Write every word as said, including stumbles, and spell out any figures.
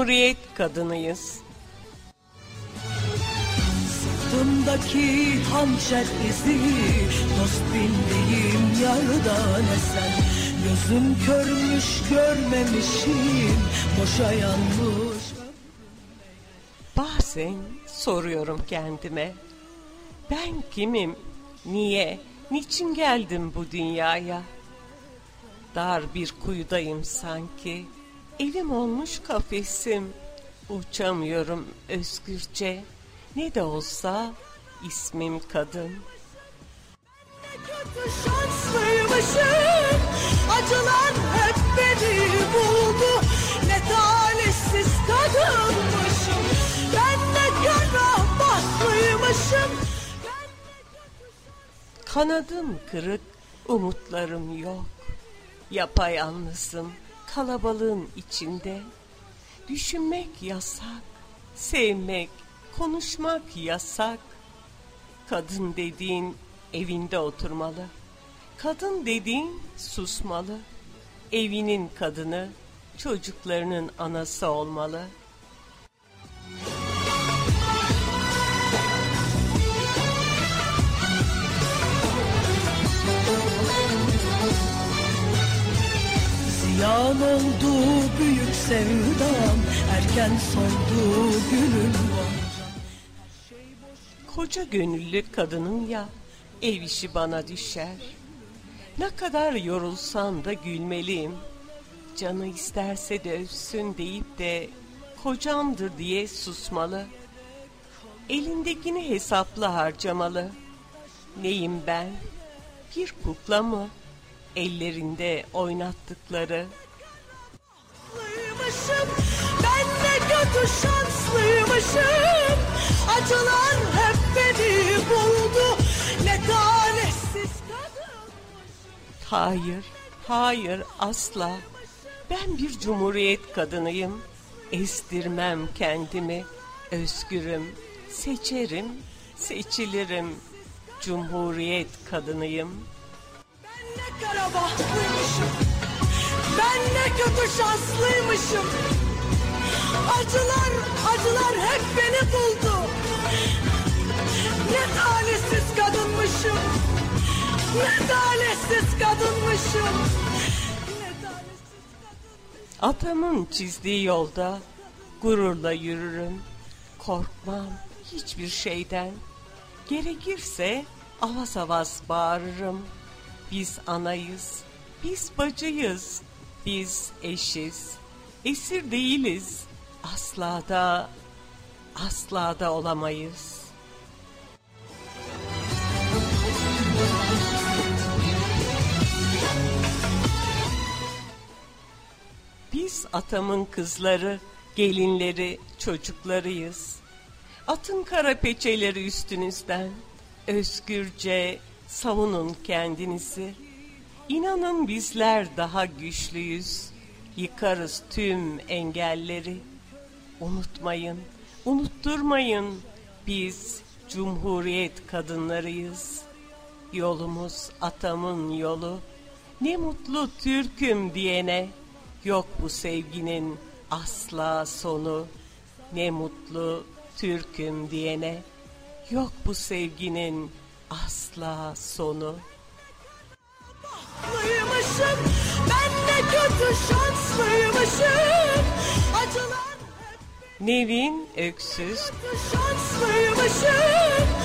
Cumhuriyet kadınıyız. Sırtımdaki hançer izi, dost bildiğim yardan esen. Gözüm körmüş görmemişim, boşa yanmış. Bazen soruyorum kendime, ben kimim, niye, niçin geldim bu dünyaya? Dar bir kuyudayım sanki, evim olmuş kafesim, uçamıyorum özgürce, ne de olsa ismim kadın. Ne kötü şanslıymışım, acılar hep beni buldu, ne talihsiz kadınmışım, ben ne kara bahtıymışım. Kanadım kırık, umutlarım yok, yapayalnızım kalabalığın içinde. Düşünmek yasak, sevmek, konuşmak yasak. Kadın dediğin evinde oturmalı, kadın dediğin susmalı. Evinin kadını, çocuklarının anası olmalı. Ziyan oldu büyük sevdam, erken soldu gülüm goncam. Koca gönüllü kadının ya, ev işi bana düşer. Ne kadar yorulsam da gülmeliyim. Canı isterse de ölsün deyip de kocamdır diye susmalı. Elindekini hesaplı harcamalı. Neyim ben? Bir kukla mı? Ellerinde oynattıkları. Ben ne kötü şanslıymışım, acılar hep beni buldu, ne talihsiz kadınmışım. Hayır, hayır asla. Ben bir cumhuriyet kadınıyım. Ezdirmem kendimi, özgürüm, seçerim, seçilirim. Cumhuriyet kadınıyım. Ben ne kara bahtıymışım, ben ne kötü şanslıymışım, acılar, acılar hep beni buldu, ne talihsiz kadınmışım, ne talihsiz kadınmışım, ne talihsiz kadınmışım. Atamın çizdiği yolda gururla yürürüm. Korkmam hiçbir şeyden. Gerekirse avaz avaz bağırırım. Biz anayız, biz bacıyız, biz eşiz. Esir değiliz, asla da, asla da olamayız. Biz atamın kızları, gelinleri, çocuklarıyız. Atın kara peçeleri üstünüzden, özgürce savunun kendinizi. İnanın bizler daha güçlüyüz, yıkarız tüm engelleri. Unutmayın, unutturmayın, biz cumhuriyet kadınlarıyız. Yolumuz atamın yolu, ne mutlu Türk'üm diyene. Yok bu sevginin asla sonu, ne mutlu Türk'üm diyene. Yok bu sevginin asla sonu. Bahtıymışım, ben ne kötü şanslıymışım, acılar hep Nevin Öksüz. kötü şanslıymışım,